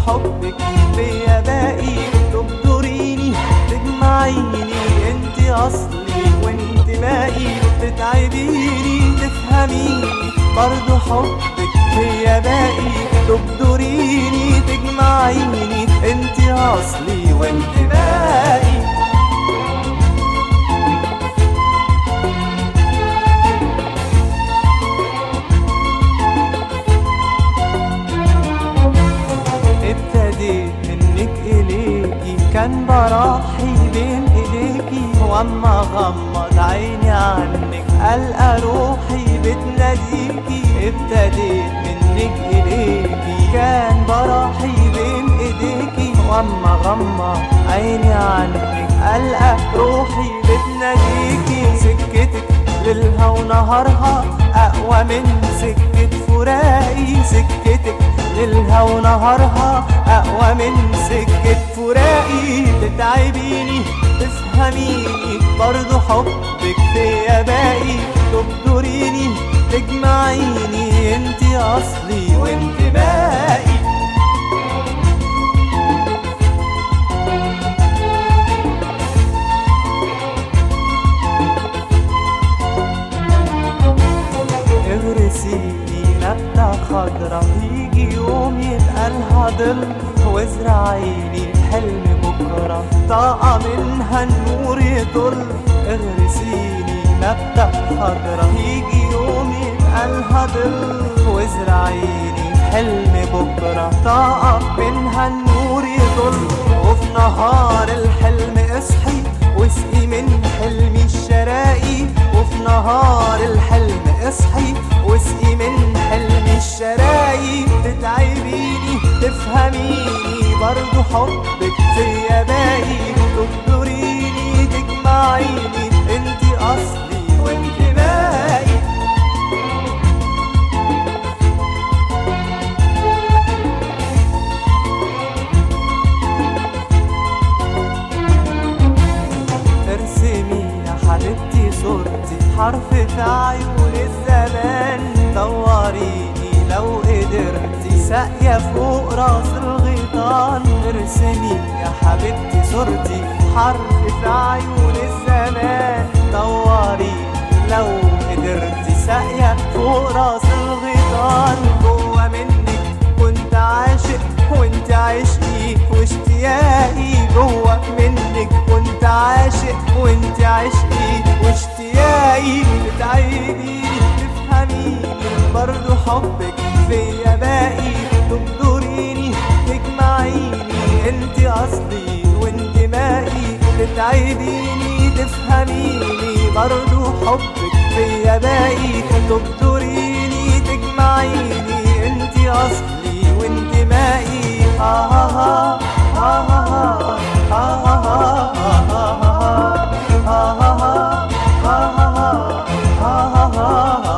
حبك فيا باقي، تبدريني تجمعيني، انت اصلي وانت باقي، تتعبيني تفهميني، برضو حبك فيا باقي، تبدريني تجمعيني، انت اصلي وانت باقي. ابتديت منك إليكي، كان براحي بين إيديكي، واما غمض عيني عنك ألقى روحي بتناديكي. ابتديت منك إليكي، كان براحي بين إيديكي، واما غمض عيني عنك ألقى روحي بتناديكي. سكتك ليلها ونهارها أقوى من سكة فراقي، سكتك ليلها ونهارها أقوى من سكة فراقي، تتعبيني تفهميني، برضو حبك فيا باقي، تبدريني تجمعيني، انت أصلي وانت باقي. اغرسيني نبتة خضرا، يجي يوم يبقى لها ظل، وازرعيني حلم بكرة طاقة منها النور يطل. اغرسيني نبتة خضرا، يجي يوم يبقى لها ظل، وازرعيني حلم بكرة طاقة منها النور يطل. وفي نهار الحلم اصحي واسقي من حلمي الشراقي، وفي نهار الحلم اصحي واسقي من حلمي الشراقي، تتعبيني تفهميني، برضو حبك فيا باقي، تبدريني تجمعيني، انت اصلي وانت باقي. ارسمي يا حبيبتي صورتي حرف في عيون الزمان، دوريني لو قدرتي ساقية فوق راس الغيطان. ارسمي يا حبيبتي صورتي حرف في عيون الزمان، دوريني لو قدرتي ساقية فوق راس الغيطان. جوا منك كنت عاشق وانت عشقي واشتياقي، جوا منك كنت عاشق وانت عشقي واشتياقي، تتعبيني تفهميني، برضو حبك فيا باقي، تبدريني تجمعيني، انت اصلي وانت باقي، تتعبيني تفهميني، برضو حبك فيا باقي، تبدريني تجمعيني، انت اصلي وانت باقي. ha ha ha